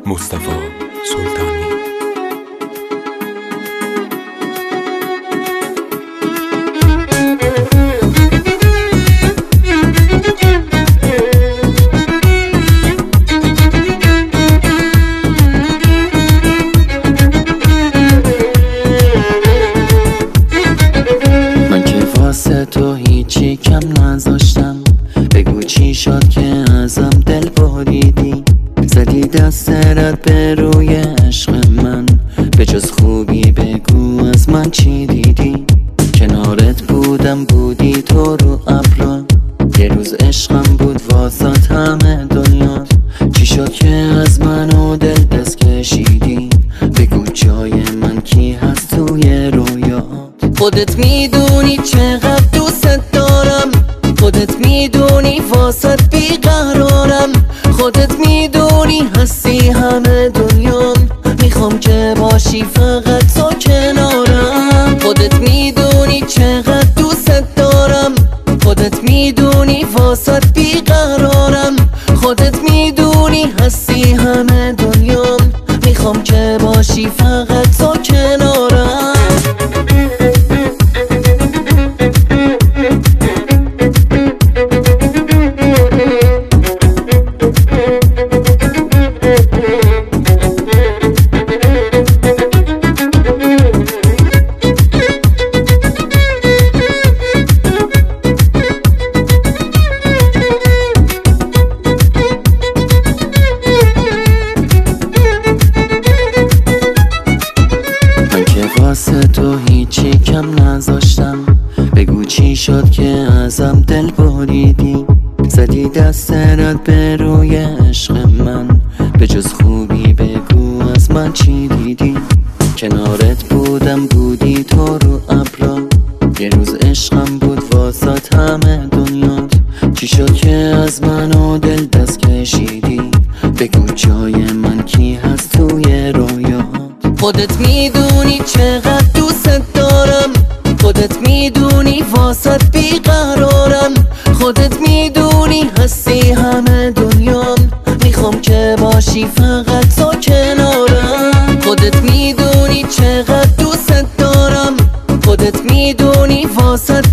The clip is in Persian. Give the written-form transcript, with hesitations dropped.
مصطفی سلطانی. من که واسه تو هیچی کم نذاشتم، بگو چی شد که ازم دل بریدی؟ زدی دستت به روی عشق من، به جز خوبی بگو از من چی دیدی؟ کنارت بودم بودی تو رو ابرا، یه روز عشقم بود واسات همه دنیا. چی شد که از من و دل دست کشیدی؟ بگو جای من کی هست توی رویات؟ خودت میدونی چقدر دوست دارم، خودت میدونی واسط بیقرارم، خودت میدونی هستی همه دنیام، میخوام که باشی فقط تو کنارم. خودت میدونی چقدر دوست دارم، خودت میدونی واسط بیقرارم، خودت میدونی هستی همه دنیام، میخوام که باشی فقط تو کنارم. واسه تو هیچی کم نذاشتم، بگو چی شد که ازم دل بریدی؟ زدی دستت به روی عشق من، به جز خوبی بگو از من چی دیدی؟ کنارت بودم بودی تو رو ابرا، یه روز عشقم بود واسات همه دنیات. چی شد که از من و دل دست کشیدی؟ بگو جای من کی هست توی رویات؟ خودت میدونی چقدر دوست دارم، خودت میدونی واسط بیقرارم، خودت میدونی هستی همه دنیام، میخوام که باشی فقط تو کنارم. خودت میدونی چقدر دوست دارم، خودت میدونی واسط